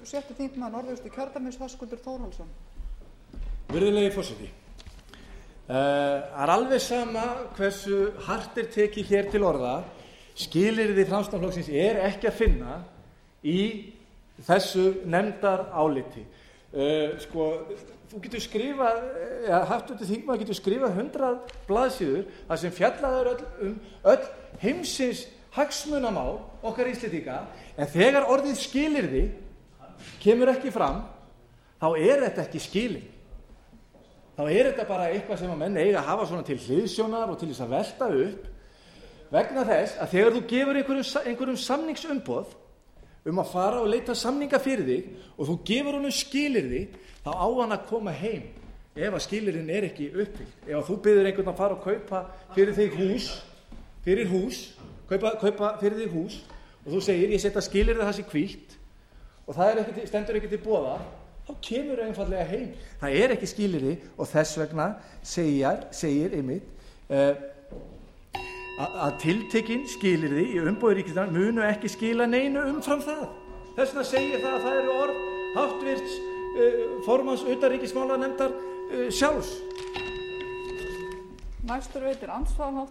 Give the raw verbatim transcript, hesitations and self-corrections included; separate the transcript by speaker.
Speaker 1: sjötti þingmaður Norðausturkjördæmis, Höskuldur Þórhallsson.
Speaker 2: Virðulegi forseti, það er alveg sama hversu hart er tekið hér til orða, skilyrði Framsóknarflokksins er ekki að finna í þessu nefndaráliti. Uh, sko, þú getur skrifað, ja, háttvirtur þingmaður getur skrifað hundrað blaðsíður þar sem fjallað er öll, um öll heimsins hagsmunamál okkar Íslendinga, en þegar orðið skilyrði kemur ekki fram, þá er þetta ekki skilyrði. Þá er þetta bara eitthvað sem að menn eiga að hafa svona til hliðsjónar og til þess að velta upp, vegna þess að þegar þú gefur einhverjum, einhverjum samningsumboð um að fara og leita samninga fyrir þig og þú gefur honum skilyrði, þá á hann að koma heim ef að skilyrðin er ekki uppfyllt. Ef að þú biður einhvern að fara og kaupa fyrir þig hús, fyrir hús, kaupa, kaupa fyrir þig hús og þú segir ég setja skilyrði það sé hvílt og það er ekki, stendur ekki til boða, þá kemur einfallega heim. Það er ekki skilyrði og þess vegna segir, segir einmitt uh, að tiltekin skilyrði í umboði ríkisstjórnar munu ekki skila neinu umfram það. Þess vegna segir það að það eru orð háttvirts uh, formanns utanríkismálanefndar uh, sjálfs.
Speaker 1: Næstur veitir andsvar